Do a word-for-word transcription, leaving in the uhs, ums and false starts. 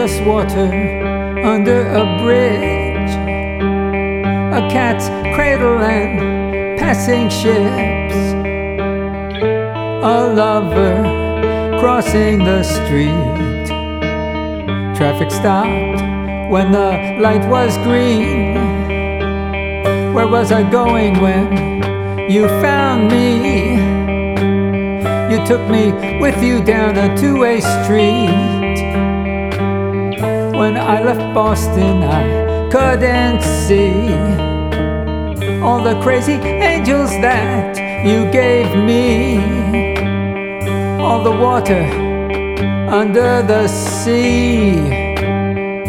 just water under a bridge, a cat's cradle and passing ships, a lover crossing the street. Traffic stopped when the light was green. Where was I going when you found me? You took me with you down a two-way street. When I left Boston, I couldn't see all the crazy angels that you gave me, all the water under the sea.